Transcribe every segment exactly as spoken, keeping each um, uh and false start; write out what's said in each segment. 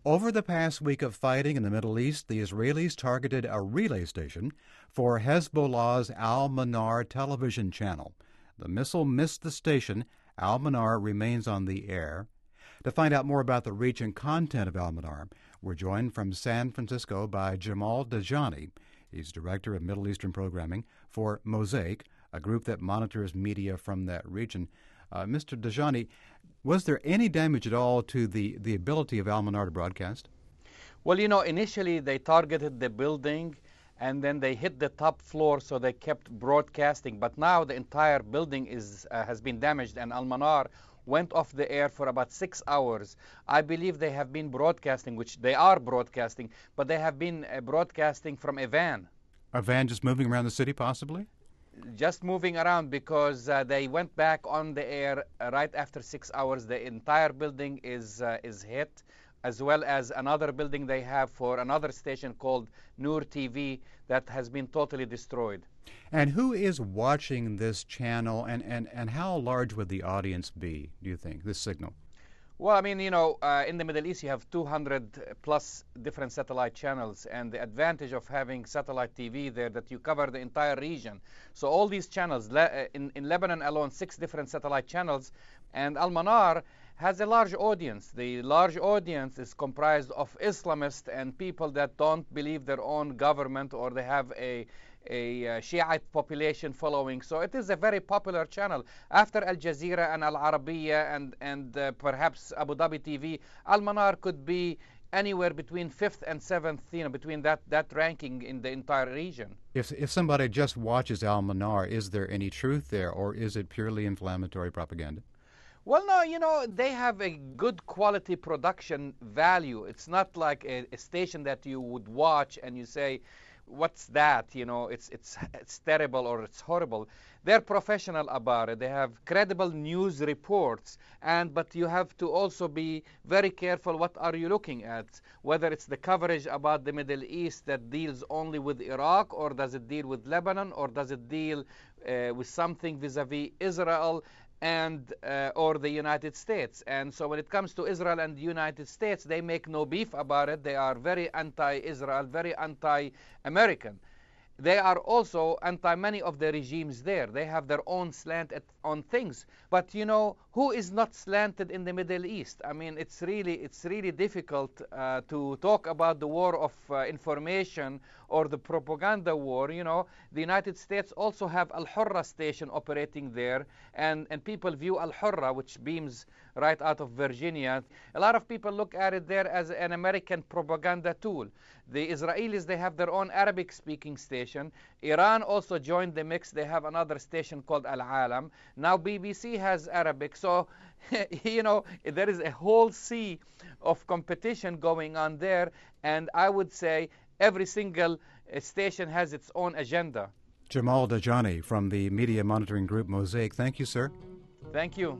Over the past week of fighting in the Middle East, the Israelis targeted a relay station for Hezbollah's Al-Manar television channel. The missile missed the station. Al-Manar remains on the air. To find out more about the reach and content of Al-Manar, we're joined from San Francisco by Jamal Dajani. He's Director of Middle Eastern Programming for Mosaic, a group that monitors media from that region. Uh, Mister Dajani, was there any damage at all to the, the ability of Al-Manar to broadcast? Well, you know, initially they targeted the building and then they hit the top floor, so they kept broadcasting. But now the entire building is uh, has been damaged, and Al-Manar went off the air for about six hours. I believe they have been broadcasting, which they are broadcasting, but they have been uh, broadcasting from a van. A van just moving around the city, possibly? Just moving around, because uh, they went back on the air uh, right after six hours. The entire building is uh, is hit, as well as another building they have for another station called Noor T V that has been totally destroyed. And who is watching this channel, and, and, and how large would the audience be, do you think, this signal? Well, I mean, you know, uh, in the Middle East you have two hundred plus different satellite channels, and the advantage of having satellite T V there, that you cover the entire region. So all these channels, le in, in Lebanon alone, six different satellite channels, and Al-Manar has a large audience. The large audience is comprised of Islamists and people that don't believe their own government, or they have a a uh, Shiite population following. So it is a very popular channel. After Al Jazeera and Al Arabiya and, and uh, perhaps Abu Dhabi T V, Al-Manar could be anywhere between fifth and seventh, you know, between that, that ranking in the entire region. If, if somebody just watches Al-Manar, is there any truth there, or is it purely inflammatory propaganda? Well, no, you know, they have a good quality production value. It's not like a, a station that you would watch and you say, what's that? You know, it's it's it's terrible or it's horrible. They're professional about it. They have credible news reports, and but you have to also be very careful. What are you looking at? Whether it's the coverage about the Middle East that deals only with Iraq, or does it deal with Lebanon, or does it deal uh, with something vis-a-vis Israel and uh, or the United States? And so when it comes to Israel and the United States, they make no beef about it. They are very anti-Israel, very anti-American. They are also anti many of the regimes there. They have their own slant at, on things. But you know, who is not slanted in the Middle East? I mean, it's really it's really difficult uh, to talk about the war of uh, information or the propaganda war. You know, the United States also have Al Hurra station operating there, and and people view Al Hurra, which beams right out of Virginia. A lot of people look at it there as an American propaganda tool. The Israelis, they have their own Arabic-speaking station. Iran also joined the mix. They have another station called Al-Alam. Now B B C has Arabic. So, you know, there is a whole sea of competition going on there. And I would say every single uh, station has its own agenda. Jamal Dajani from the media monitoring group Mosaic. Thank you, sir. Thank you.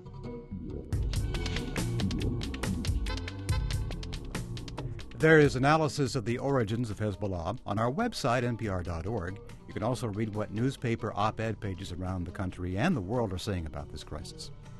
There is analysis of the origins of Hezbollah on our website, N P R dot org. You can also read what newspaper op-ed pages around the country and the world are saying about this crisis.